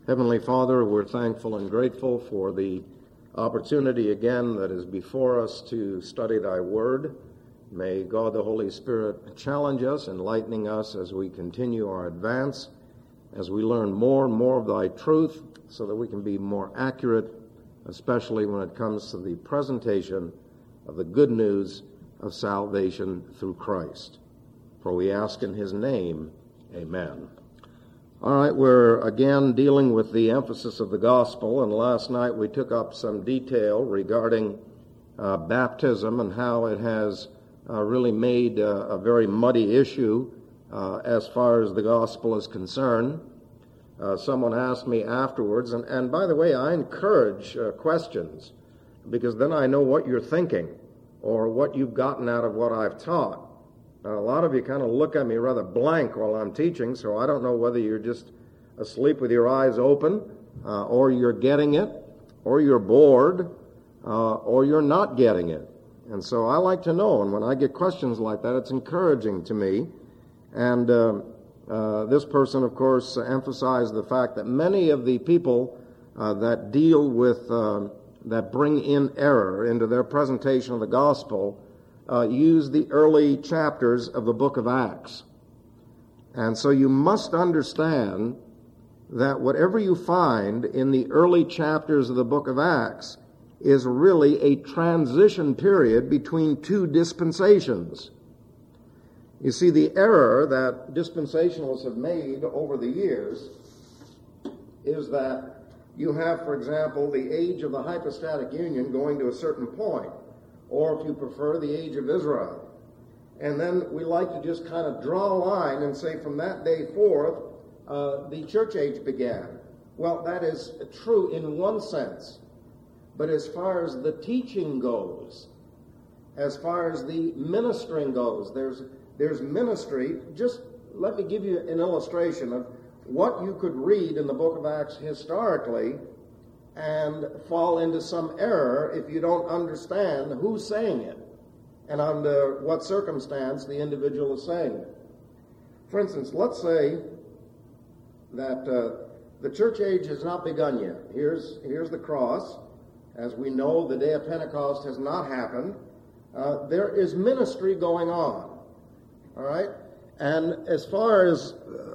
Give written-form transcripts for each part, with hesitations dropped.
Heavenly Father, we're thankful and grateful for the opportunity again that is before us to study Thy Word. May God the Holy Spirit challenge us, enlightening us as we continue our advance, as we learn more and more of Thy truth, so that we can be more accurate, especially when it comes to the presentation of the good news of salvation through Christ. For we ask in His name, amen. All right, we're again dealing with the emphasis of the gospel, and last night we took up some detail regarding baptism and how it has really made a very muddy issue as far as the gospel is concerned. Someone asked me afterwards, and by the way, I encourage questions, because then I know what you're thinking or what you've gotten out of what I've taught. Now, a lot of you kind of look at me rather blank while I'm teaching, so I don't know whether you're just asleep with your eyes open, or you're getting it, or you're bored, or you're not getting it. And so I like to know, and when I get questions like that, it's encouraging to me. And this person, of course, emphasized the fact that many of the people that deal with, that bring in error into their presentation of the gospel, use the early chapters of the book of Acts. And so you must understand that whatever you find in the early chapters of the book of Acts is really a transition period between two dispensations. You see, the error that dispensationalists have made over the years is that you have, for example, the age of the hypostatic union going to a certain point, or if you prefer, the age of Israel. And then we like to just kind of draw a line and say from that day forth, the church age began. Well, that is true in one sense. But as far as the teaching goes, as far as the ministering goes, there's ministry. Just let me give you an illustration of what you could read in the book of Acts historically and fall into some error if you don't understand who's saying it and under what circumstance the individual is saying it. For instance, let's say that the church age has not begun yet. Here's the cross. As we know, the day of Pentecost has not happened. There is ministry going on. All right? And as far as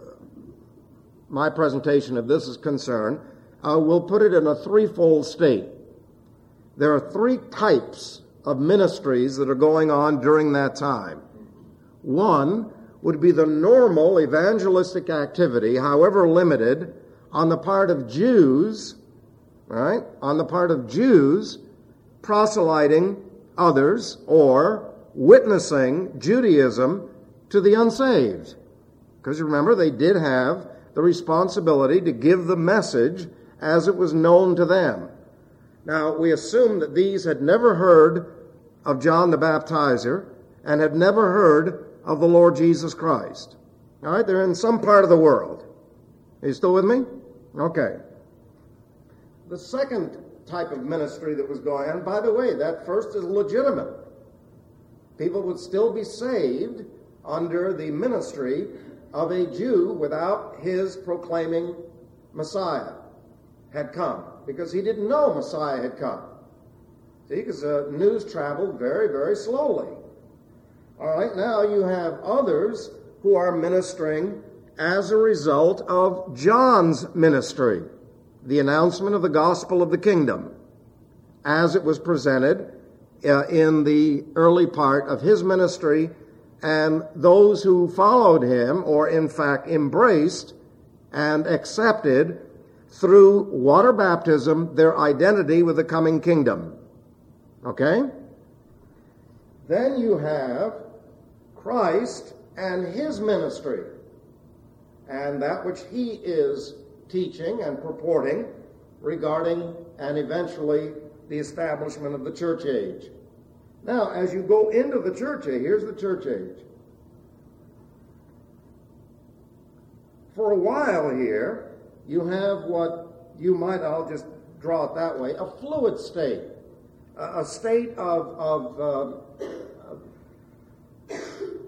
my presentation of this is concerned, we'll put it in a threefold state. There are three types of ministries that are going on during that time. One would be the normal evangelistic activity, however limited, on the part of Jews, right? On the part of Jews proselyting others or witnessing Judaism to the unsaved. Because remember, they did have the responsibility to give the message as it was known to them. Now, we assume that these had never heard of John the Baptizer and had never heard of the Lord Jesus Christ. All right, they're in some part of the world. Are you still with me? Okay. The second type of ministry that was going on, by the way, that first is legitimate. People would still be saved under the ministry of a Jew without his proclaiming Messiah had come, because he didn't know Messiah had come. See, because news traveled very, very slowly. All right, now you have others who are ministering as a result of John's ministry, the announcement of the gospel of the kingdom, as it was presented in the early part of his ministry, and those who followed him, or in fact embraced and accepted through water baptism their identity with the coming kingdom. Okay? Then you have Christ and his ministry, and that which he is teaching and purporting regarding and eventually the establishment of the church age. Now, as you go into the church age, here's the church age. For a while here, you have what you might, I'll just draw it that way, a fluid state, a state of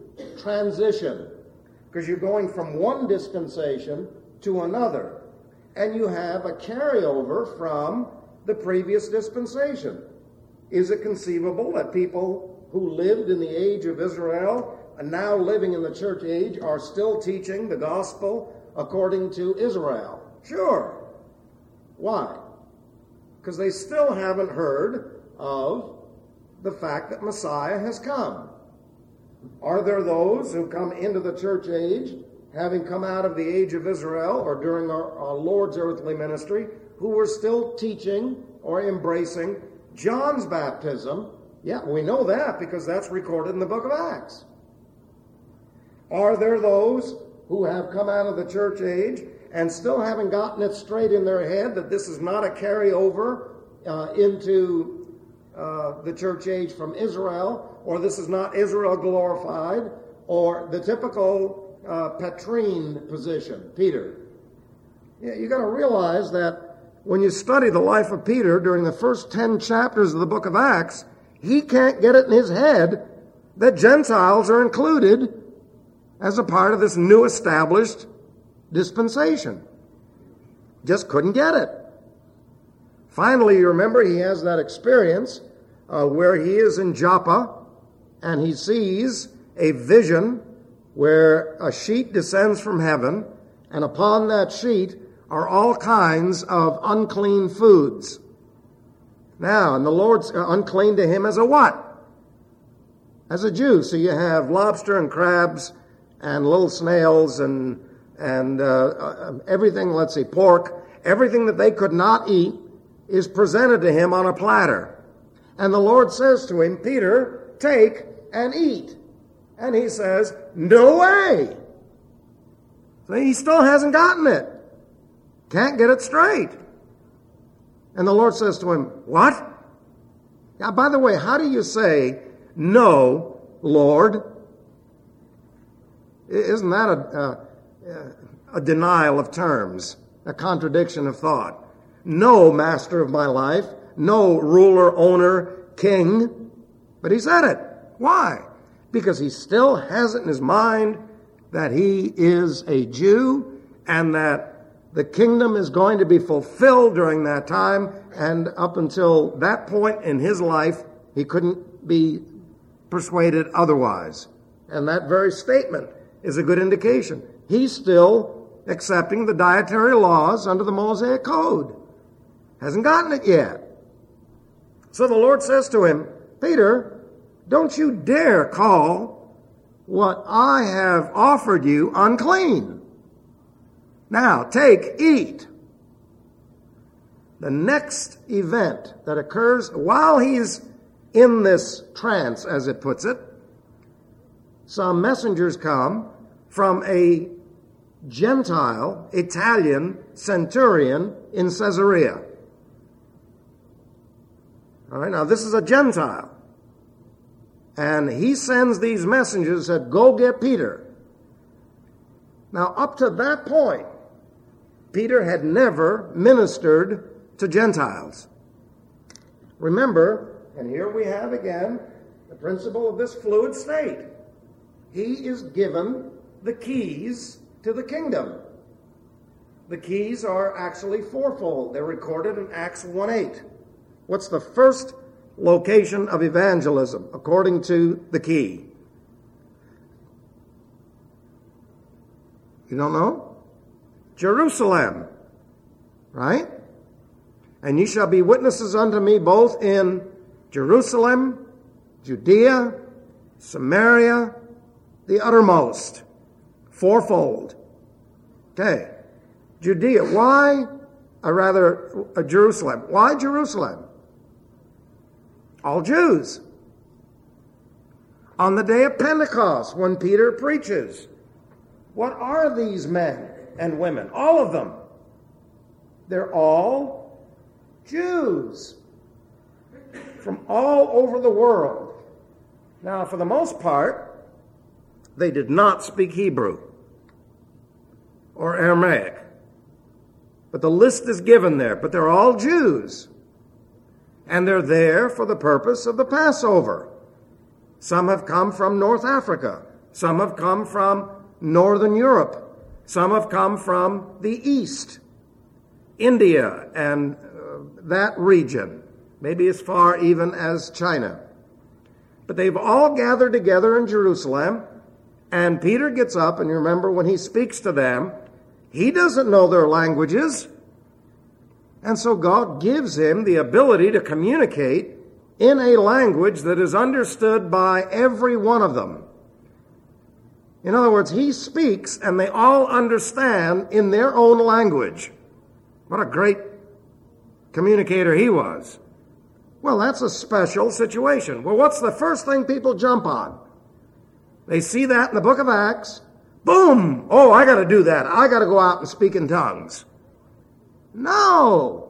transition, because you're going from one dispensation to another. and you have a carryover from the previous dispensation. Is it conceivable that people who lived in the age of Israel and now living in the church age are still teaching the gospel according to Israel? Sure. Why? Because they still haven't heard of the fact that Messiah has come. Are there those who come into the church age, having come out of the age of Israel or during our Lord's earthly ministry, who were still teaching or embracing John's baptism? Yeah, we know that because that's recorded in the book of Acts. Are there those who have come out of the church age and still haven't gotten it straight in their head that this is not a carryover into the church age from Israel, or this is not Israel glorified, or the typical Petrine position, Peter? Yeah, you got to realize that when you study the life of Peter during the first 10 chapters of the book of Acts, he can't get it in his head that Gentiles are included as a part of this new established dispensation. Just couldn't get it. Finally, you remember he has that experience where he is in Joppa and he sees a vision where a sheet descends from heaven, and upon that sheet are all kinds of unclean foods. Now, and the Lord's unclean to him as a what? As a Jew. So you have lobster and crabs and little snails and everything, let's see, pork, everything that they could not eat is presented to him on a platter. And the Lord says to him, Peter, take and eat. And he says, no way. So he still hasn't gotten it. Can't get it straight. And the Lord says to him, what? Now, by the way, how do you say, no, Lord? Isn't that a denial of terms, a contradiction of thought? No, master of my life, no ruler, owner, king. But he said it. Why? Because he still has it in his mind that he is a Jew and that the kingdom is going to be fulfilled during that time, and up until that point in his life, he couldn't be persuaded otherwise. And that very statement is a good indication. He's still accepting the dietary laws under the Mosaic Code. Hasn't gotten it yet. So the Lord says to him, Peter, don't you dare call what I have offered you unclean. Now, take, eat. The next event that occurs while he's in this trance, as it puts it, some messengers come from a Gentile Italian centurion in Caesarea. All right, now this is a Gentile. And he sends these messengers and said, go get Peter. Now, up to that point, Peter had never ministered to Gentiles. Remember, and here we have again the principle of this fluid state. He is given the keys to the kingdom. The keys are actually fourfold. They're recorded in Acts 1:8. What's the first location of evangelism according to the key? You don't know? Jerusalem, right? And ye shall be witnesses unto me both in Jerusalem, Judea, Samaria, the uttermost. Fourfold. Okay. Judea. Why? Jerusalem. Why Jerusalem? All Jews. On the day of Pentecost, when Peter preaches, what are these men and women? All of them. They're all Jews from all over the world. Now, for the most part, they did not speak Hebrew or Aramaic. But the list is given there. But they're all Jews. And they're there for the purpose of the Passover. Some have come from North Africa. Some have come from Northern Europe. Some have come from the East. India and that region, maybe as far even as China. But they've all gathered together in Jerusalem, and Peter gets up, and you remember when he speaks to them, he doesn't know their languages, and so God gives him the ability to communicate in a language that is understood by every one of them. In other words, he speaks, and they all understand in their own language. What a great communicator he was. Well, that's a special situation. Well, what's the first thing people jump on? They see that in the book of Acts. Boom! Oh, I got to do that. I got to go out and speak in tongues. No,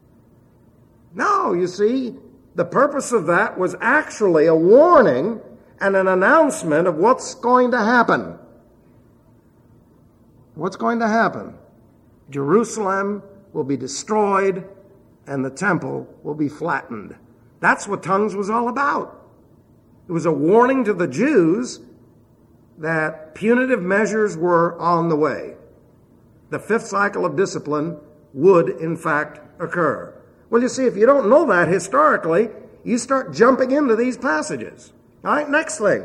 you see, the purpose of that was actually a warning and an announcement of what's going to happen. What's going to happen? Jerusalem will be destroyed and the temple will be flattened. That's what tongues was all about. It was a warning to the Jews that punitive measures were on the way. The fifth cycle of discipline would, in fact, occur. Well, you see, if you don't know that historically, you start jumping into these passages. All right, next thing.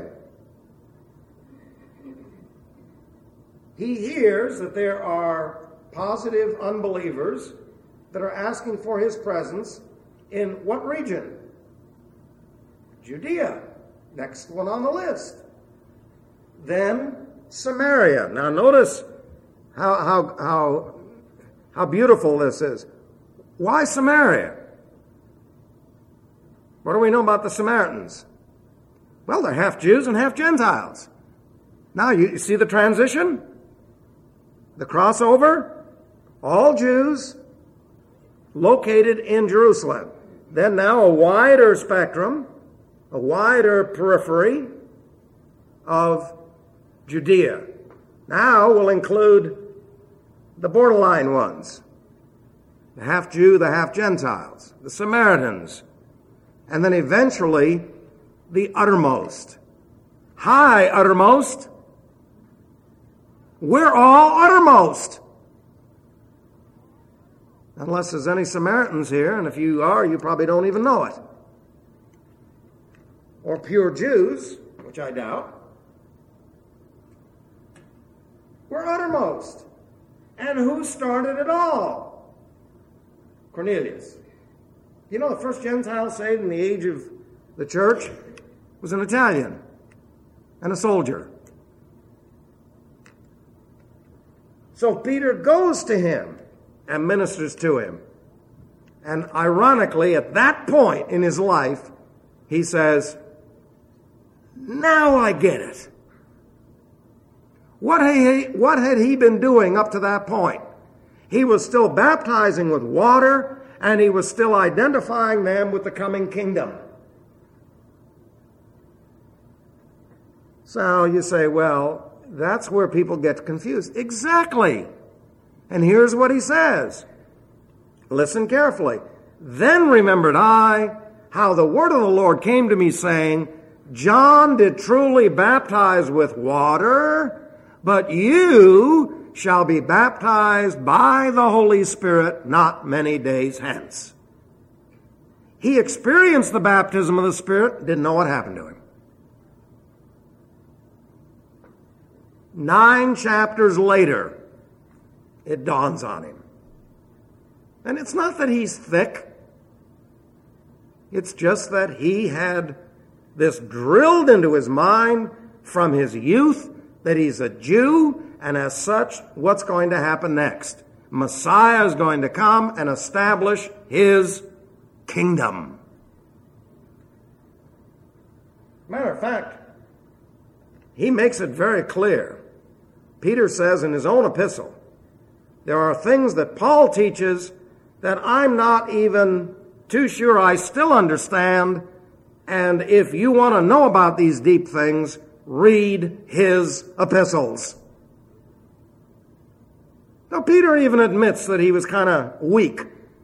He hears that there are positive unbelievers that are asking for his presence in what region? Judea, next one on the list. Then Samaria. Now notice how beautiful this is. Why Samaria? What do we know about the Samaritans? Well, they're half Jews and half Gentiles. Now, you see the transition? The crossover? All Jews located in Jerusalem. Then now a wider spectrum, a wider periphery of Judea. Now we'll include the borderline ones. The half Jew, the half Gentiles, the Samaritans, and then eventually the uttermost. Hi, uttermost. We're all uttermost. Unless there's any Samaritans here, and if you are, you probably don't even know it. Or pure Jews, which I doubt. We're uttermost. And who started it all? Cornelius. You know, the first Gentile saved in the age of the church was an Italian and a soldier. So Peter goes to him and ministers to him. And ironically, at that point in his life, he says, now I get it. What had he been doing up to that point? He was still baptizing with water, and he was still identifying them with the coming kingdom. So you say, well, that's where people get confused. Exactly. And here's what he says. Listen carefully. Then remembered I how the word of the Lord came to me, saying, John did truly baptize with water, but you shall be baptized by the Holy Spirit not many days hence. He experienced the baptism of the Spirit, didn't know what happened to him. 9 chapters later, it dawns on him. And it's not that he's thick. It's just that he had this drilled into his mind from his youth that he's a Jew, and as such, what's going to happen next? Messiah is going to come and establish his kingdom. Matter of fact, he makes it very clear. Peter says in his own epistle, there are things that Paul teaches that I'm not even too sure I still understand, and if you want to know about these deep things, read his epistles. Now, Peter even admits that he was kind of weak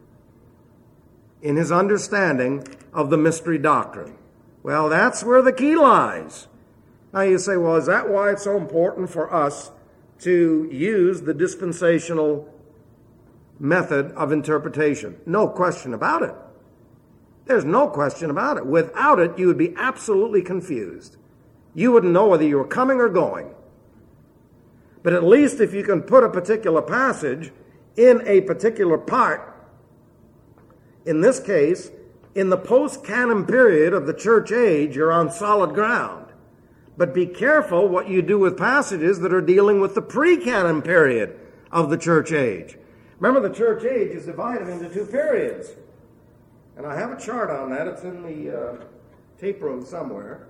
in his understanding of the mystery doctrine. Well, that's where the key lies. Now you say, well, is that why it's so important for us to use the dispensational method of interpretation. No question about it. There's no question about it. Without it, you would be absolutely confused. You wouldn't know whether you were coming or going. But at least if you can put a particular passage in a particular part, in this case, in the post-canon period of the church age, you're on solid ground. But be careful what you do with passages that are dealing with the pre-canon period of the church age. Remember, the church age is divided into two periods. And I have a chart on that. It's in the tape room somewhere.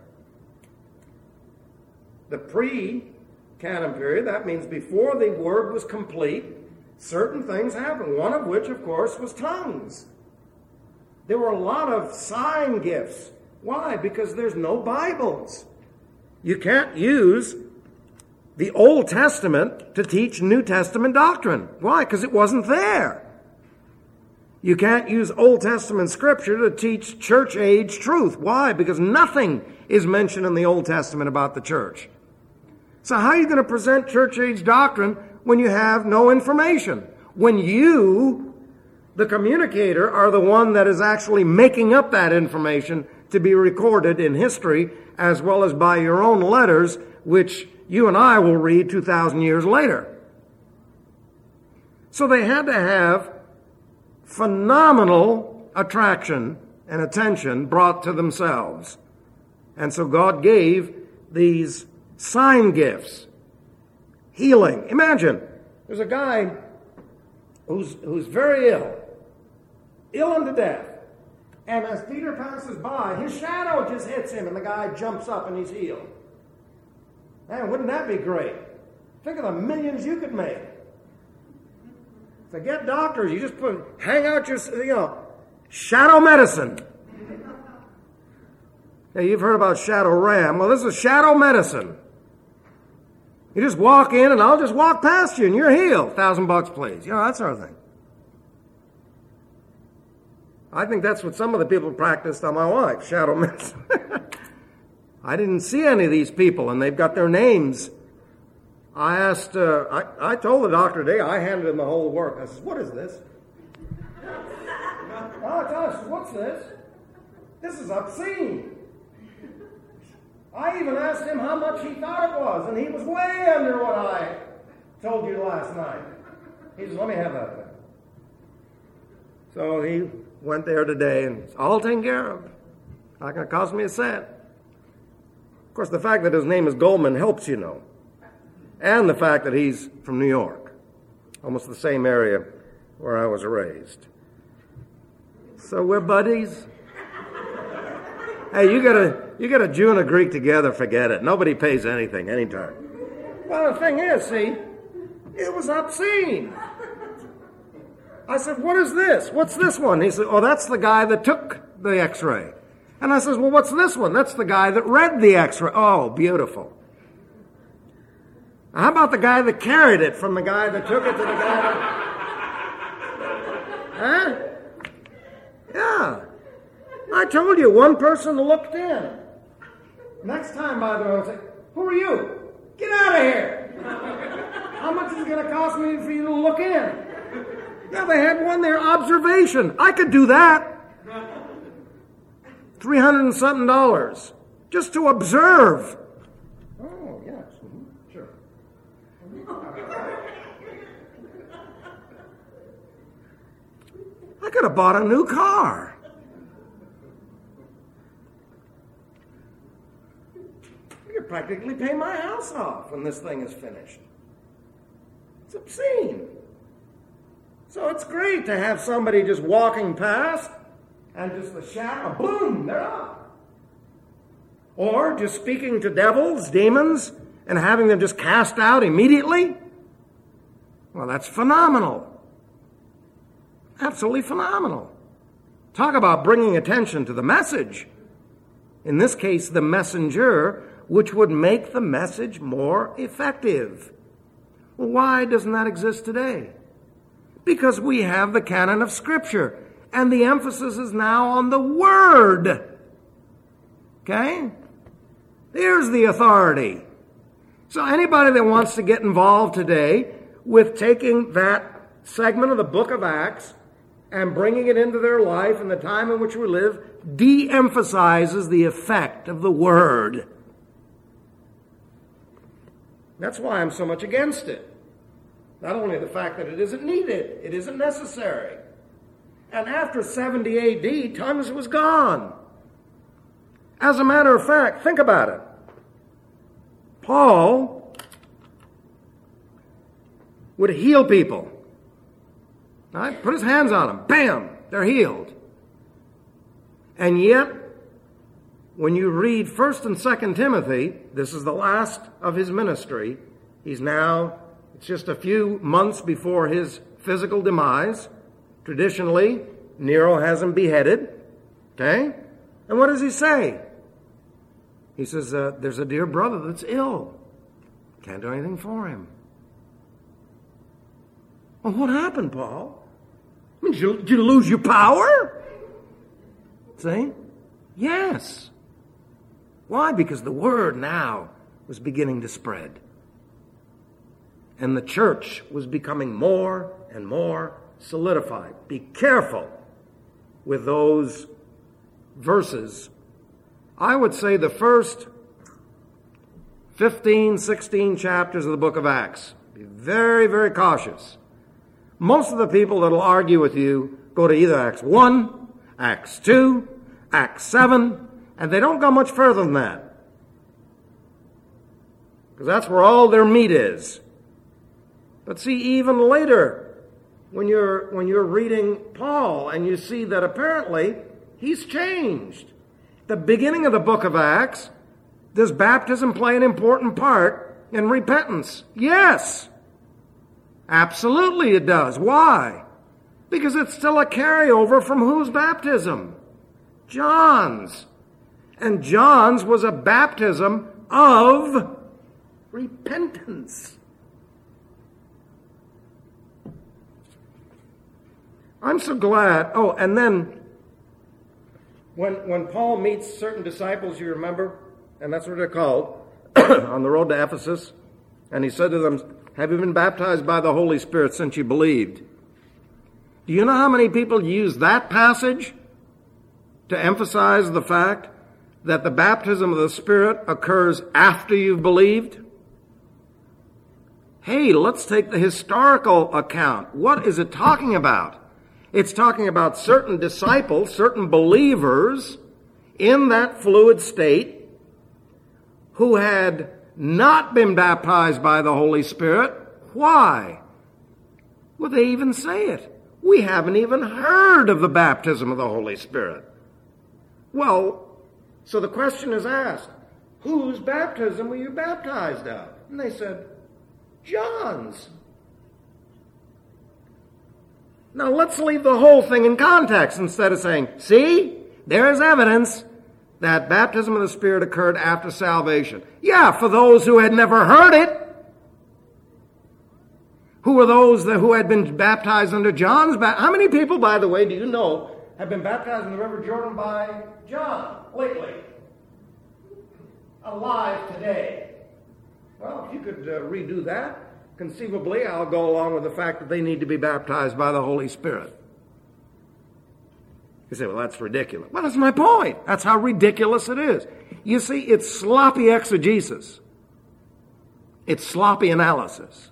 The pre-canon period, that means before the word was complete, certain things happened, one of which, of course, was tongues. There were a lot of sign gifts. Why? Because there's no Bibles. You can't use the Old Testament to teach New Testament doctrine. Why? Because it wasn't there. You can't use Old Testament scripture to teach church age truth. Why? Because nothing is mentioned in the Old Testament about the church. So how are you going to present church age doctrine when you have no information? When you, the communicator, are the one that is actually making up that information to be recorded in history, as well as by your own letters, which you and I will read 2,000 years later. So they had to have phenomenal attraction and attention brought to themselves. And so God gave these sign gifts. Healing. Imagine, there's a guy who's very ill unto death. And as Peter passes by, his shadow just hits him and the guy jumps up and he's healed. Man, wouldn't that be great? Think of the millions you could make. Forget doctors. You just hang out your, shadow medicine. Now, you've heard about shadow ram. Well, this is shadow medicine. You just walk in and I'll just walk past you and you're healed. $1,000 please. That sort of thing. I think that's what some of the people practiced on my wife, shadow medicine. I didn't see any of these people, and they've got their names. I asked, I told the doctor today, I handed him the whole work. I said, what is this? I said, what's this? This is obscene. I even asked him how much he thought it was, and he was way under what I told you last night. He said, let me have that thing. So he went there today, and it's all taken care of. Not going to cost me a cent. Of course, the fact that his name is Goldman helps, and the fact that he's from New York, almost the same area where I was raised. So we're buddies. Hey, you get a Jew and a Greek together, forget it. Nobody pays anything anytime. Well, the thing is, see, it was obscene. I said, what is this? What's this one? He said, oh, that's the guy that took the x-ray. And I said, well, what's this one? That's the guy that read the x-ray. Oh, beautiful. How about the guy that carried it from the guy that took it to the guy that... Huh? Yeah. I told you, one person looked in. Next time, by the way, I'll say, who are you? Get out of here. How much is it going to cost me for you to look in? Yeah, they had one there, observation. I could do that. $300 and something just to observe. Oh, yes. Mm-hmm. Sure. I could have bought a new car. I could practically pay my house off when this thing is finished. It's obscene. So it's great to have somebody just walking past and just the shadow, boom, they're up. Or just speaking to devils, demons, and having them just cast out immediately. Well, that's phenomenal. Absolutely phenomenal. Talk about bringing attention to the message. In this case, the messenger, which would make the message more effective. Well, why doesn't that exist today? Because we have the canon of Scripture, and the emphasis is now on the Word. Okay? There's the authority. So anybody that wants to get involved today with taking that segment of the book of Acts and bringing it into their life and the time in which we live de-emphasizes the effect of the Word. That's why I'm so much against it. Not only the fact that it isn't needed, it isn't necessary. And after 70 A.D., tongues was gone. As a matter of fact, think about it. Paul would heal people. Right? Put his hands on them. Bam! They're healed. And yet, when you read 1st and 2nd Timothy, this is the last of his ministry. It's just a few months before his physical demise. Traditionally, Nero has him beheaded. Okay? And what does he say? He says, there's a dear brother that's ill. Can't do anything for him. Well, what happened, Paul? Did you lose your power? See? Yes. Why? Because the word now was beginning to spread. And the church was becoming more and more solidified. Be careful with those verses. I would say the first 15, 16 chapters of the book of Acts. Be very, very cautious. Most of the people that will argue with you go to either Acts 1, Acts 2, Acts 7, and they don't go much further than that. Because that's where all their meat is. But see, even later, when you're reading Paul and you see that apparently he's changed. The beginning of the book of Acts, does baptism play an important part in repentance? Yes. Absolutely it does. Why? Because it's still a carryover from whose baptism? John's. And John's was a baptism of repentance. I'm so glad. Oh, and then when Paul meets certain disciples, you remember, and that's what they're called, on the road to Ephesus, and he said to them, have you been baptized by the Holy Spirit since you believed? Do you know how many people use that passage to emphasize the fact that the baptism of the Spirit occurs after you've believed? Hey, let's take the historical account. What is it talking about? It's talking about certain disciples, certain believers in that fluid state who had not been baptized by the Holy Spirit. Why? Well, they even say it. We haven't even heard of the baptism of the Holy Spirit. Well, so the question is asked, whose baptism were you baptized of? And they said, John's. Now let's leave the whole thing in context instead of saying, see, there is evidence that baptism of the Spirit occurred after salvation. Yeah, for those who had never heard it. Who were those who had been baptized under John's baptism? How many people, by the way, do you know have been baptized in the River Jordan by John lately? Alive today. Well, if you could redo that, conceivably I'll go along with the fact that they need to be baptized by the Holy Spirit. You say, well, that's ridiculous. Well, that's my point. That's how ridiculous it is. You see, it's sloppy exegesis. It's sloppy analysis.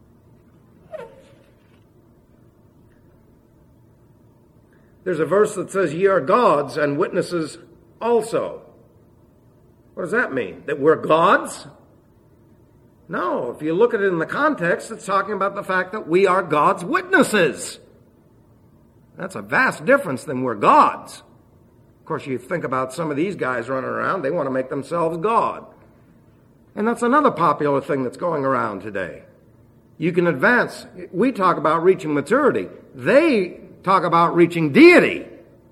There's a verse that says, ye are gods and witnesses also. What does that mean? That we're gods? No, if you look at it in the context, it's talking about the fact that we are God's witnesses. That's a vast difference than we're gods. Of course, you think about some of these guys running around, they want to make themselves God. And that's another popular thing that's going around today. You can advance. We talk about reaching maturity. They talk about reaching deity.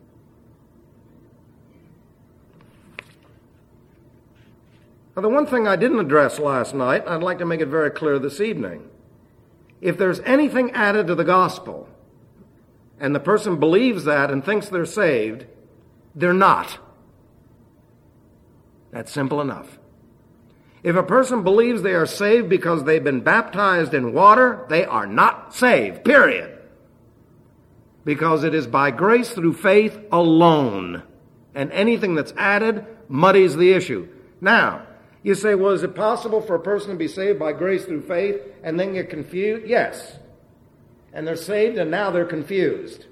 Now, the one thing I didn't address last night, I'd like to make it very clear this evening. If there's anything added to the gospel, and the person believes that and thinks they're saved, they're not. That's simple enough. If a person believes they are saved because they've been baptized in water, they are not saved, period. Because it is by grace through faith alone. And anything that's added muddies the issue. Now, you say, well, is it possible for a person to be saved by grace through faith and then get confused? Yes. And they're saved and now they're confused.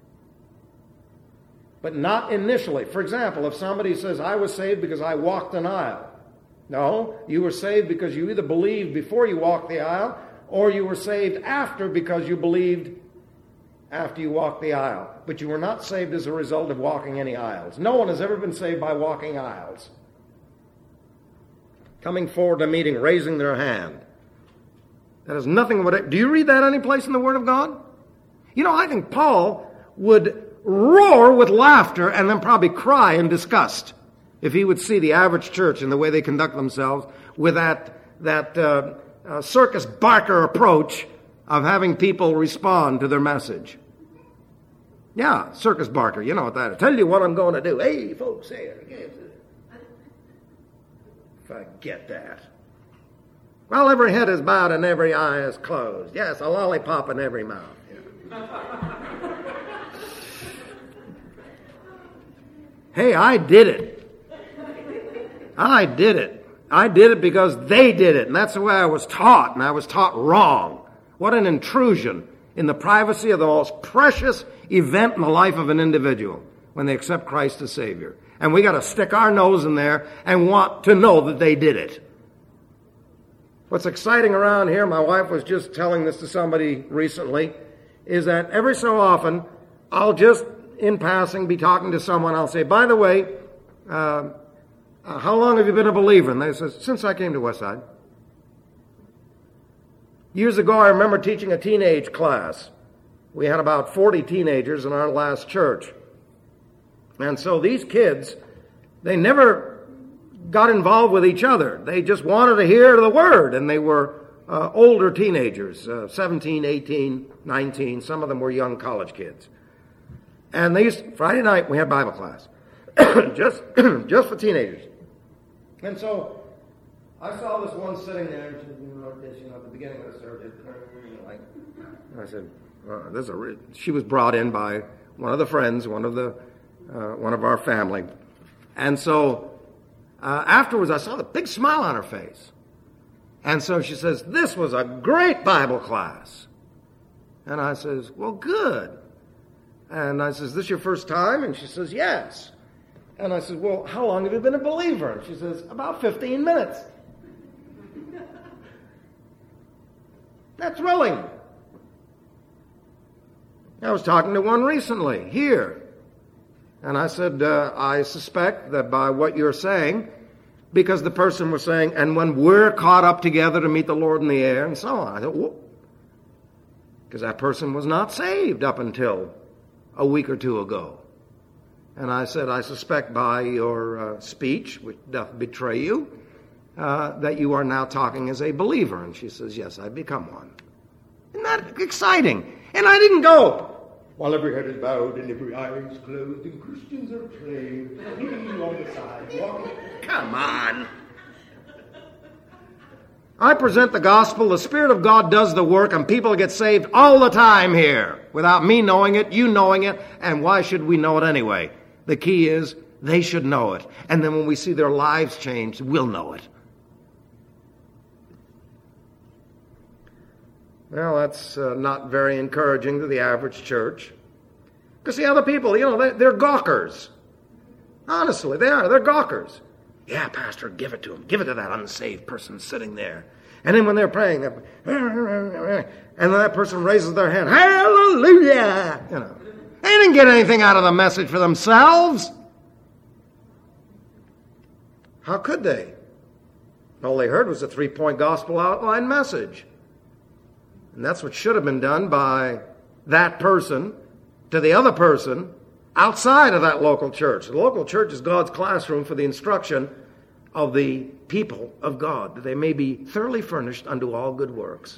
But not initially. For example, if somebody says, I was saved because I walked an aisle. No, you were saved because you either believed before you walked the aisle or you were saved after because you believed after you walked the aisle. But you were not saved as a result of walking any aisles. No one has ever been saved by walking aisles. Coming forward to a meeting, raising their hand. That has nothing with it. Do you read that any place in the Word of God? You know, I think Paul would roar with laughter and then probably cry in disgust if he would see the average church and the way they conduct themselves with that circus barker approach of having people respond to their message. Yeah, circus barker, you know what that is. Tell you what I'm going to do. Hey, folks, here. Forget that. Well, every head is bowed and every eye is closed. Yes, a lollipop in every mouth. Hey, I did it. I did it. I did it because they did it, and that's the way I was taught, and I was taught wrong. What an intrusion in the privacy of the most precious event in the life of an individual when they accept Christ as Savior. And we got to stick our nose in there and want to know that they did it. What's exciting around here, my wife was just telling this to somebody recently, is that every so often I'll just, in passing, be talking to someone. I'll say, by the way, how long have you been a believer? And they say, since I came to Westside. Years ago, I remember teaching a teenage class. We had about 40 teenagers in our last church. And so these kids, they never got involved with each other. They just wanted to hear the Word, and they were older teenagers, 17, 18, 19. Some of them were young college kids. And Friday night, we had Bible class, just for teenagers. And so I saw this one sitting there, and she was doing like this, at the beginning of the service. I said, she was brought in by one of the friends, one of our family. And so afterwards, I saw the big smile on her face. And so she says, this was a great Bible class. And I says, well, good. And I says, this your first time? And she says, yes. And I said, well, how long have you been a believer? And she says, about 15 minutes. That's thrilling. I was talking to one recently, here. And I said, I suspect that by what you're saying, because the person was saying, and when we're caught up together to meet the Lord in the air, and so on. I thought, whoop. Because that person was not saved up until a week or two ago. And I said, I suspect by your speech, which doth betray you, that you are now talking as a believer. And she says, yes, I've become one. Isn't that exciting? And I didn't go, while every head is bowed and every eye is closed and Christians are praying, he on the side, walking. Come on. I present the gospel, the Spirit of God does the work, and people get saved all the time here. Without me knowing it, you knowing it, and why should we know it anyway? The key is, they should know it. And then when we see their lives changed, we'll know it. Well, that's not very encouraging to the average church. Because the other people, they're gawkers. Honestly, they are. They're gawkers. Yeah, Pastor, give it to them. Give it to that unsaved person sitting there. And then when they're praying, and then that person raises their hand, hallelujah! They didn't get anything out of the message for themselves. How could they? All they heard was a 3-point gospel outline message. And that's what should have been done by that person to the other person outside of that local church. The local church is God's classroom for the instruction of the people of God, that they may be thoroughly furnished unto all good works.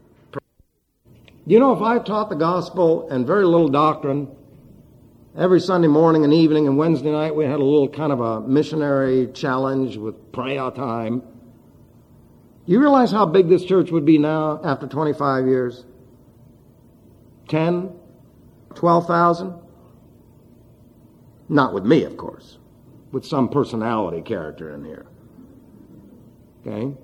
If I taught the gospel and very little doctrine, every Sunday morning and evening and Wednesday night we had a little kind of a missionary challenge with prayer time, You realize how big this church would be now after 25 years? 10? 12,000? Not with me, of course. With some personality character in here. Okay?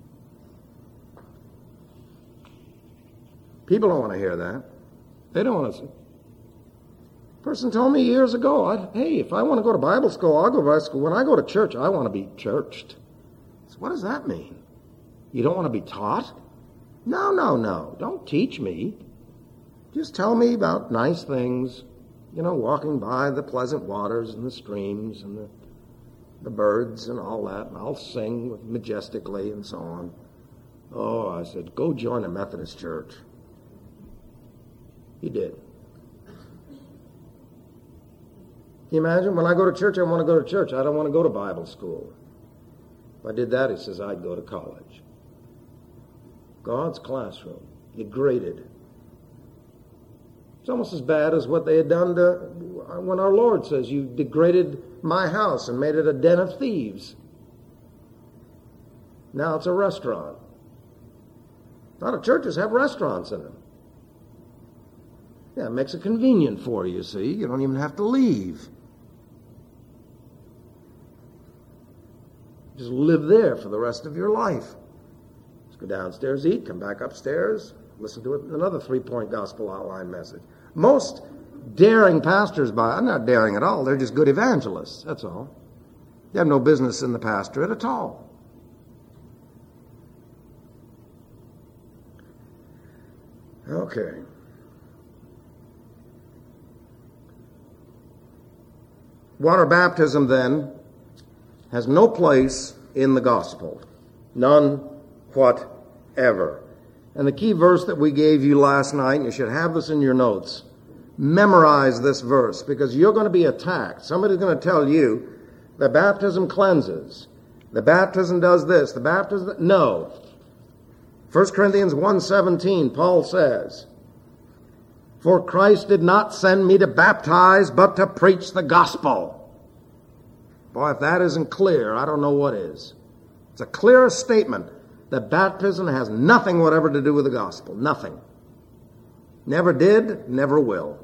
People don't want to hear that. They don't want to. A person told me years ago, hey, if I want to go to Bible school, I'll go to Bible school. When I go to church, I want to be churched. So what does that mean? You don't want to be taught? No. Don't teach me. Just tell me about nice things, walking by the pleasant waters and the streams and the birds and all that, and I'll sing majestically and so on. Oh, I said, go join a Methodist church. He did. Can you imagine? When I go to church, I want to go to church. I don't want to go to Bible school. If I did that, he says, I'd go to college. God's classroom. You graded. It's almost as bad as what they had done when our Lord says, you degraded my house and made it a den of thieves. Now it's a restaurant. A lot of churches have restaurants in them. Yeah, it makes it convenient for you, see? You don't even have to leave. Just live there for the rest of your life. Just go downstairs, eat, come back upstairs, listen to another 3-point gospel outline message. Most daring pastors, I'm not daring at all, they're just good evangelists, that's all. They have no business in the pastorate at all. Okay. Water baptism, then, has no place in the gospel. None whatever. And the key verse that we gave you last night, and you should have this in your notes, memorize this verse, because you're going to be attacked. Somebody's going to tell you the baptism cleanses. The baptism does this. The baptism... No. 1 Corinthians 1:17, Paul says, for Christ did not send me to baptize, but to preach the gospel. Boy, if that isn't clear, I don't know what is. It's a clear statement that baptism has nothing whatever to do with the gospel. Nothing. Never did, never will.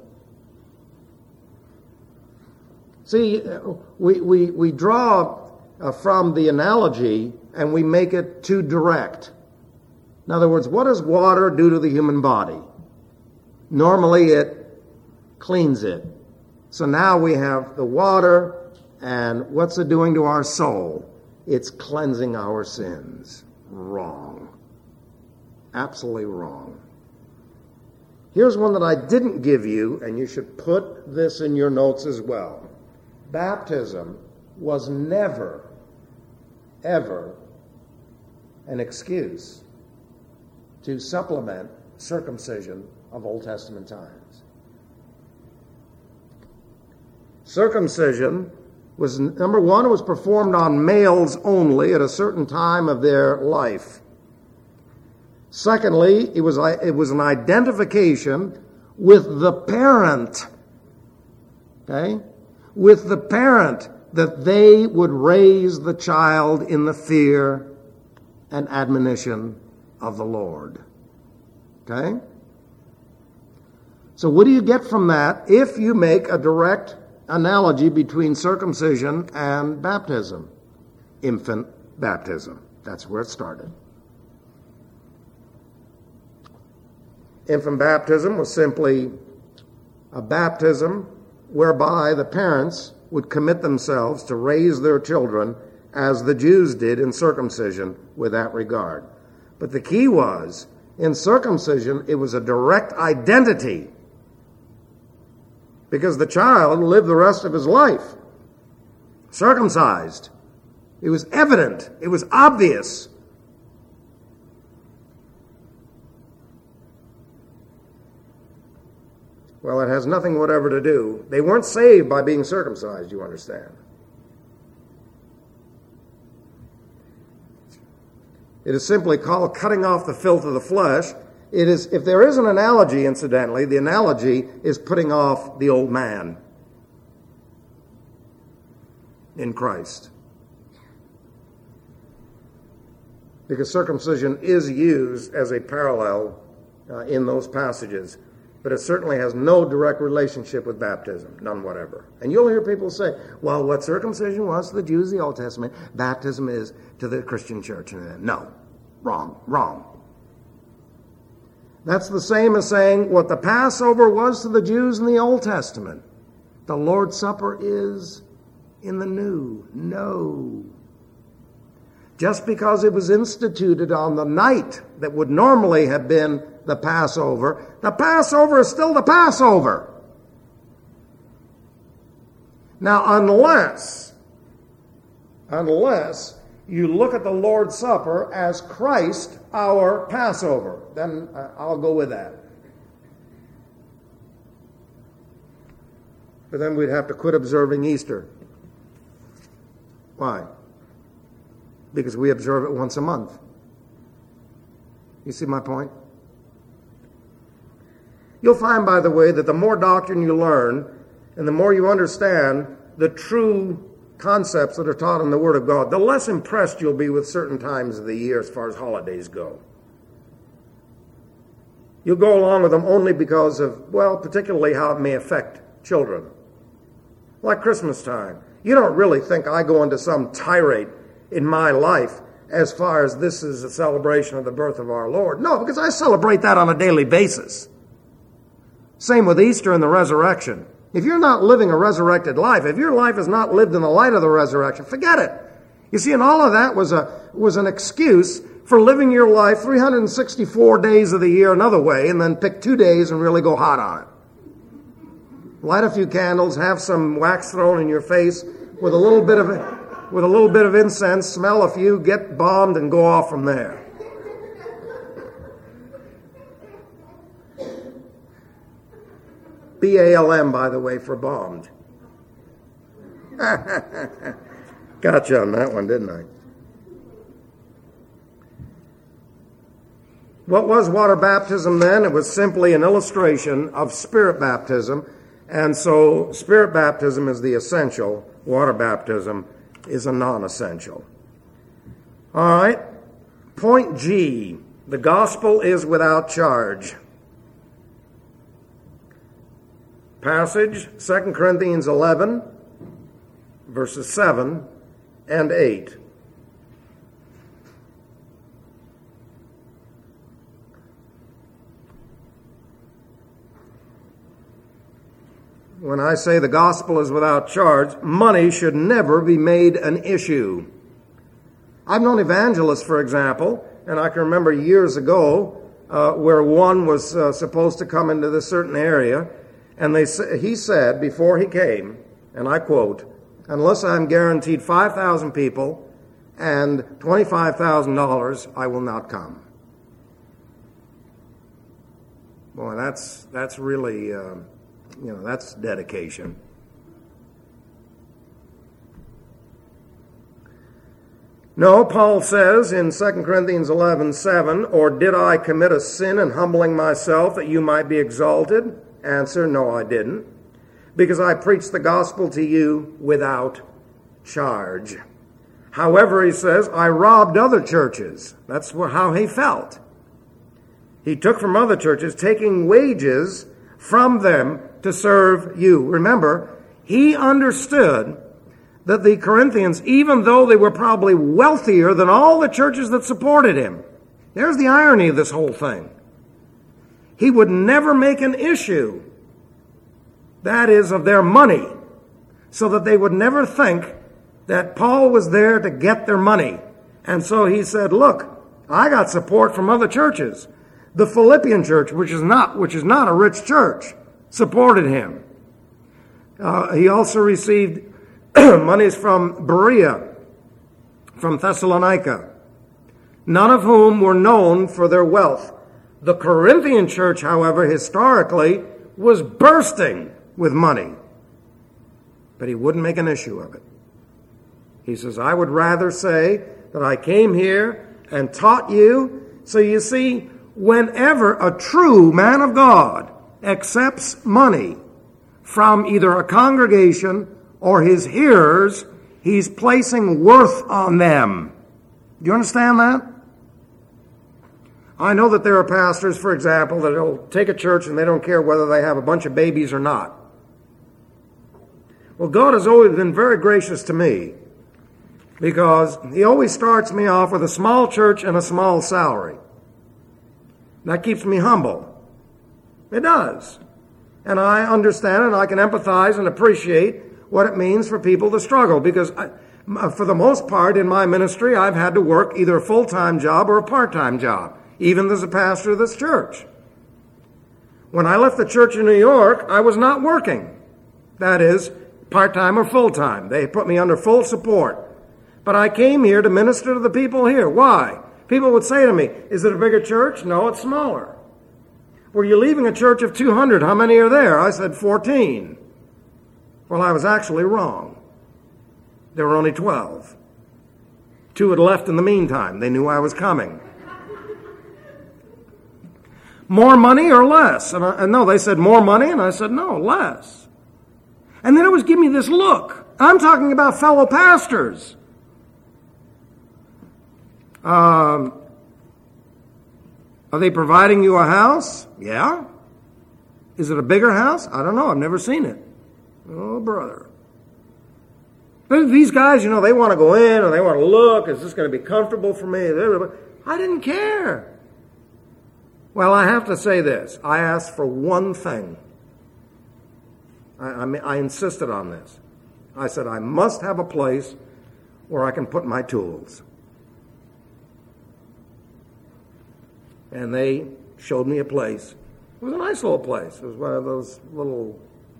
See, we draw from the analogy and we make it too direct. In other words, what does water do to the human body? Normally it cleans it. So now we have the water, and what's it doing to our soul? It's cleansing our sins. Wrong. Absolutely wrong. Here's one that I didn't give you, and you should put this in your notes as well. Baptism was never, ever an excuse to supplement circumcision of Old Testament times. Circumcision was, number one, it was performed on males only at a certain time of their life. Secondly, it was an identification with the parent. Okay? With the parent, that they would raise the child in the fear and admonition of the Lord. Okay? So what do you get from that if you make a direct analogy between circumcision and baptism? Infant baptism. That's where it started. Infant baptism was simply a baptism whereby the parents would commit themselves to raise their children as the Jews did in circumcision with that regard. But the key was, in circumcision, it was a direct identity, because the child lived the rest of his life circumcised. It was evident. It was obvious. Well, it has nothing whatever to do. They weren't saved by being circumcised, you understand. It is simply called cutting off the filth of the flesh. It is, if there is an analogy, incidentally, the analogy is putting off the old man in Christ. because circumcision is used as a parallel in those passages. But it certainly has no direct relationship with baptism, none whatever. And you'll hear people say, well, what circumcision was to the Jews in the Old Testament, baptism is to the Christian church. No, wrong. That's the same as saying what the Passover was to the Jews in the Old Testament, the Lord's Supper is in the New. No. Just because it was instituted on the night that would normally have been the Passover is still the Passover. Now, unless you look at the Lord's Supper as Christ, our Passover, then I'll go with that. But then we'd have to quit observing Easter. Why? Because we observe it once a month. You see my point? You'll find, by the way, that the more doctrine you learn and the more you understand the true concepts that are taught in the Word of God, the less impressed you'll be with certain times of the year as far as holidays go. You'll go along with them only because of, well, particularly how it may affect children. Like Christmas time. You don't really think I go into some tirade in my life as far as this is a celebration of the birth of our Lord. No, because I celebrate that on a daily basis. Same with Easter and the resurrection. If you're not living a resurrected life, if your life is not lived in the light of the resurrection, forget it. You see, and all of that was an excuse for living your life 364 days of the year another way and then pick 2 days and really go hot on it. Light a few candles, have some wax thrown in your face with a little bit of incense, smell a few, get bombed, and go off from there. BALM, by the way, for bombed. Gotcha on that one, didn't I? What was water baptism then? It was simply an illustration of spirit baptism. And so spirit baptism is the essential. Water baptism is a non-essential. All right. Point G. The gospel is without charge. Passage, 2 Corinthians 11, verses 7 and 8. When I say the gospel is without charge, money should never be made an issue. I've known evangelists, for example, and I can remember years ago where one was supposed to come into this certain area, and he said before he came, and I quote, "Unless I'm guaranteed 5,000 people and $25,000, I will not come." Boy, that's really, that's dedication. No, Paul says in 2 Corinthians 11:7, "Or did I commit a sin in humbling myself that you might be exalted?" Answer, no, I didn't. Because I preached the gospel to you without charge. However, he says, I robbed other churches. That's how he felt. He took from other churches, taking wages from them to serve you. Remember, he understood that the Corinthians, even though they were probably wealthier than all the churches that supported him, there's the irony of this whole thing. He would never make an issue, that is, of their money, so that they would never think that Paul was there to get their money. And so he said, look, I got support from other churches. The Philippian church, which is not a rich church, supported him. He also received monies from Berea, from Thessalonica, none of whom were known for their wealth. The Corinthian church, however, historically, was bursting with money. But he wouldn't make an issue of it. He says, I would rather say that I came here and taught you. So you see, whenever a true man of God accepts money from either a congregation or his hearers, he's placing worth on them. Do you understand that? I know that there are pastors, for example, that will take a church and they don't care whether they have a bunch of babies or not. Well, God has always been very gracious to me because He always starts me off with a small church and a small salary. That keeps me humble. It does. And I understand and I can empathize and appreciate what it means for people to struggle because for the most part in my ministry, I've had to work either a full-time job or a part-time job, even as a pastor of this church. When I left the church in New York, I was not working. That is, part-time or full-time. They put me under full support. But I came here to minister to the people here. Why? People would say to me, is it a bigger church? No, it's smaller. Were you leaving a church of 200? How many are there? I said 14. Well, I was actually wrong. There were only 12. 2 had left in the meantime. They knew I was coming. More money or less? And no, they said more money, and I said no, less. And then it was giving me this look. I'm talking about fellow pastors. Are they providing you a house? Yeah. Is it a bigger house? I don't know. I've never seen it. Oh, brother. These guys, they want to go in and they want to look. Is this going to be comfortable for me? I didn't care. Well, I have to say this. I asked for one thing. I insisted on this. I said, I must have a place where I can put my tools. And they showed me a place. It was a nice little place. It was one of those little,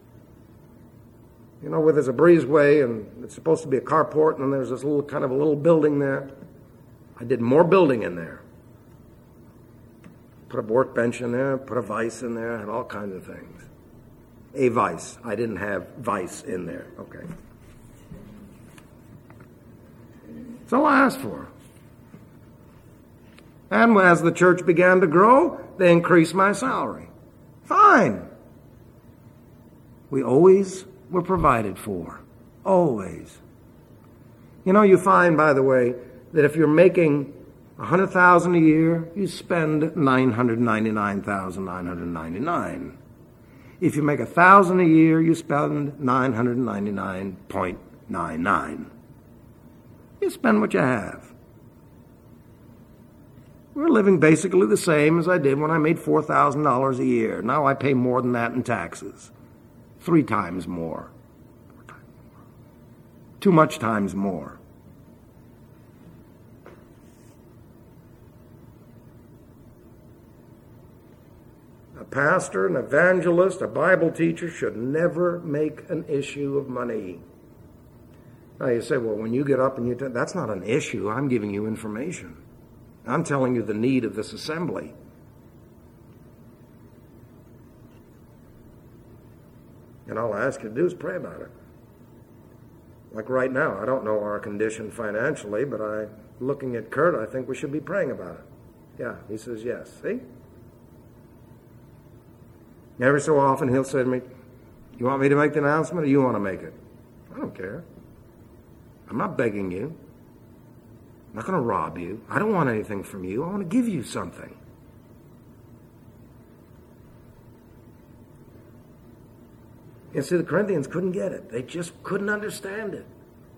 where there's a breezeway and it's supposed to be a carport and then there's this little kind of a little building there. I did more building in there. Put a workbench in there, put a vise in there, and all kinds of things. A vise. I didn't have vice in there. Okay. That's all I asked for. And as the church began to grow, they increased my salary. Fine. We always were provided for. Always. You find, by the way, that if you're making $100,000 a year, you spend $999,999. If you make $1,000 a year, you spend $999.99. You spend what you have. We're living basically the same as I did when I made $4,000 a year. Now I pay more than that in taxes. 3 times more. Too much times more. A pastor, an evangelist, a Bible teacher should never make an issue of money. Now you say, well, when you get up and that's not an issue. I'm giving you information. I'm telling you the need of this assembly. And all I ask you to do is pray about it. Like right now, I don't know our condition financially, but looking at Kurt, I think we should be praying about it. Yeah, he says yes. See? Every so often he'll say to me, you want me to make the announcement or you want to make it? I don't care. I'm not begging you. I'm not going to rob you. I don't want anything from you. I want to give you something. You see, the Corinthians couldn't get it. They just couldn't understand it.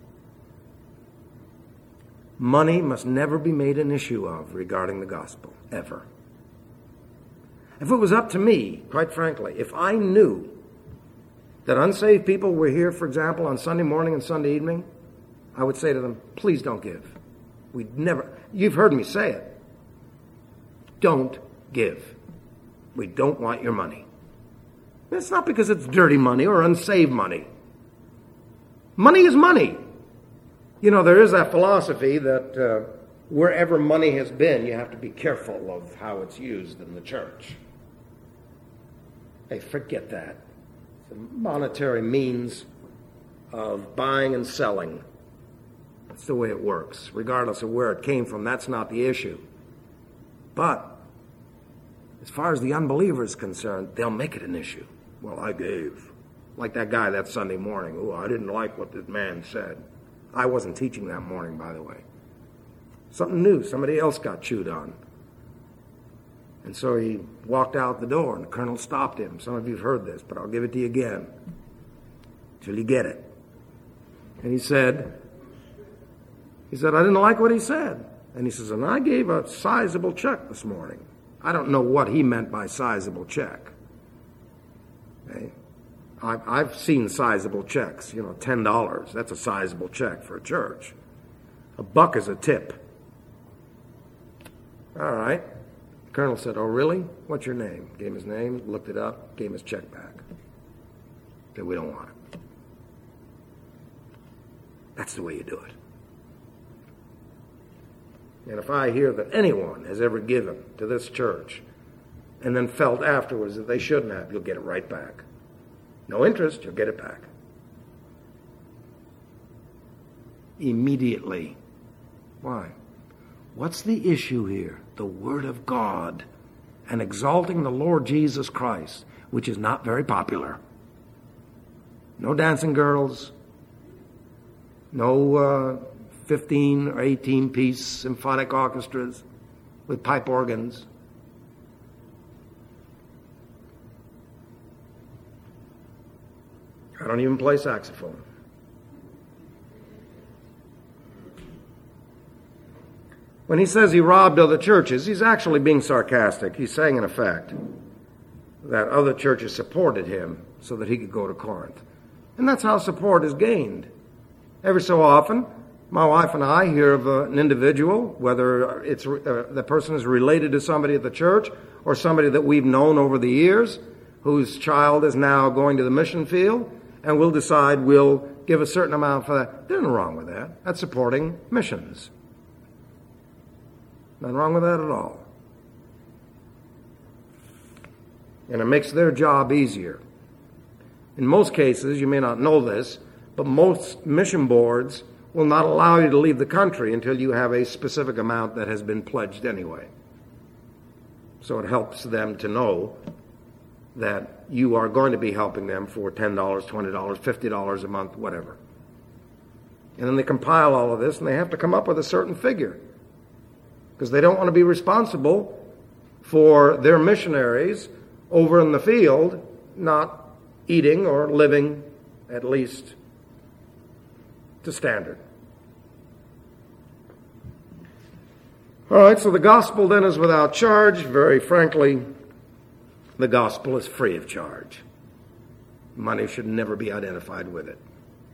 Money must never be made an issue of regarding the gospel, ever. If it was up to me, quite frankly, if I knew that unsaved people were here, for example, on Sunday morning and Sunday evening, I would say to them, please don't give. You've heard me say it. Don't give. We don't want your money. It's not because it's dirty money or unsaved money. Money is money. There is that philosophy that wherever money has been, you have to be careful of how it's used in the church. Hey, forget that. It's a monetary means of buying and selling. That's the way it works. Regardless of where it came from, that's not the issue. But as far as the unbeliever is concerned, they'll make it an issue. Well, I gave. Like that guy that Sunday morning. Oh, I didn't like what this man said. I wasn't teaching that morning, by the way. Something new. Somebody else got chewed on. And so he walked out the door, and the colonel stopped him. Some of you have heard this, but I'll give it to you again till you get it. And he said, I didn't like what he said. And he says, and I gave a sizable check this morning. I don't know what he meant by sizable check. Okay? I've seen sizable checks, $10. That's a sizable check for a church. $1 is a tip. All right. The colonel said, oh, really? What's your name? Gave him his name, looked it up, gave him his check back. Said, we don't want it. That's the way you do it. And if I hear that anyone has ever given to this church and then felt afterwards that they shouldn't have, you'll get it right back. No interest, you'll get it back. Immediately. Why? What's the issue here? The Word of God and exalting the Lord Jesus Christ, which is not very popular. No dancing girls, no 15 or 18-piece symphonic orchestras with pipe organs. I don't even play saxophone. When he says he robbed other churches, he's actually being sarcastic. He's saying, in effect, that other churches supported him so that he could go to Corinth. And that's how support is gained. Every so often, my wife and I hear of an individual, whether it's the person is related to somebody at the church or somebody that we've known over the years, whose child is now going to the mission field, and we'll decide we'll give a certain amount for that. There's nothing wrong with that. That's supporting missions. Nothing wrong with that at all. And it makes their job easier. In most cases, you may not know this, but most mission boards will not allow you to leave the country until you have a specific amount that has been pledged anyway. So it helps them to know that you are going to be helping them for $10, $20, $50 a month, whatever. And then they compile all of this, and they have to come up with a certain figure, because they don't want to be responsible for their missionaries over in the field not eating or living at least to standard. All right, so the gospel then is without charge. Very frankly, the gospel is free of charge. Money should never be identified with it.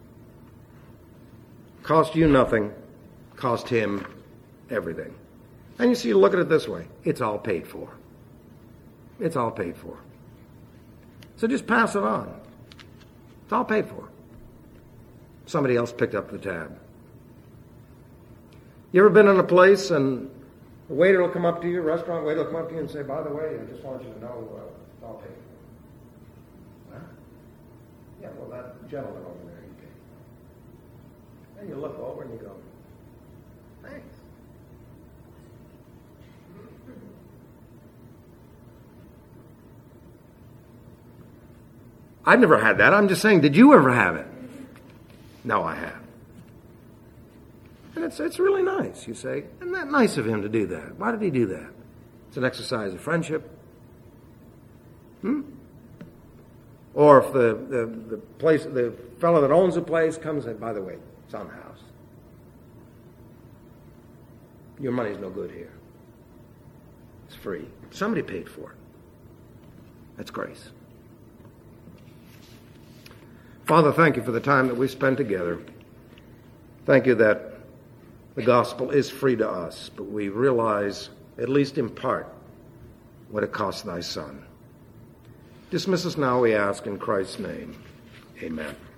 Cost you nothing, cost him everything. And you see, you look at it this way. It's all paid for. It's all paid for. So just pass it on. It's all paid for. Somebody else picked up the tab. You ever been in a place and the waiter will come up to you, restaurant waiter will come up to you and say, by the way, I just want you to know it's all paid for. Huh? Yeah, well, that gentleman over there, he paid. And you look over and you go, thanks. I've never had that. I'm just saying, did you ever have it? No, I have. And it's really nice. You say, isn't that nice of him to do that? Why did he do that? It's an exercise of friendship. Or if the fellow that owns the place comes and, by the way, it's on the house. Your money's no good here. It's free. Somebody paid for it. That's grace. Father, thank you for the time that we spent together. Thank you that the gospel is free to us, but we realize, at least in part, what it cost thy Son. Dismiss us now, we ask, in Christ's name. Amen.